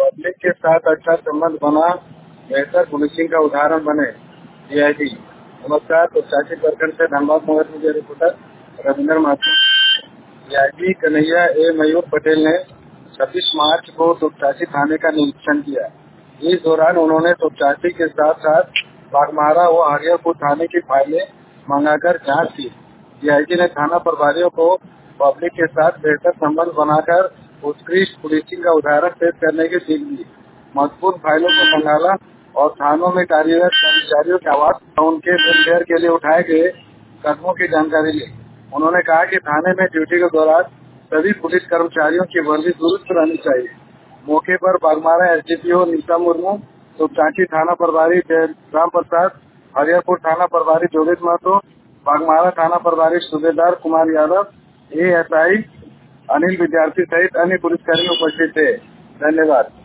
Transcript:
Public के साथ अच्छा संबंध बना बेहतर पुलिसिंग का उदाहरण बने। डीआईजी। नमस्कार। तो चाची प्रखंड से धनबाद मगर media reporter Ravindra Mathur. DIG Kanhaiya A Mayur Patel ने 26 मार्च को तोपचाची थाने का निरीक्षण किया। इस दौरान उन्होंने तोपचाची के साथ साथ बागमारा व हरिहरपुर थाने की फाइलें मंगाकर जांच की। डीआईजी ने थाना प्रभारियों को पब्लिक के साथ बेहतर संबंध बनाकर उत्कृष्ट पुलिसिंग का उदाहरण पेश करने की सीख दी। महत्वपूर्ण फाइलों को संभाला और थानों में कार्यरत कर्मचारियों के आवास उनके वेलफेयर के लिए उठाए गए कदमों की जानकारी ली। उन्होंने कहा कि थाने में ड्यूटी के दौरान सभी पुलिस कर्मचारियों की वर्दी दुरुस्त रहनी चाहिए। मौके पर बागमारा एसडीपीओ नीता मुर्मू, तोपचाची थाना प्रभारी राम प्रसाद, हरिहरपुर थाना प्रभारी जोगित महतो, बागमारा थाना प्रभारी सूबेदार कुमार यादव, एएसआई अनिल विद्यार्थी सहित अन्य पुलिसकर्मी उपस्थित थे। धन्यवाद।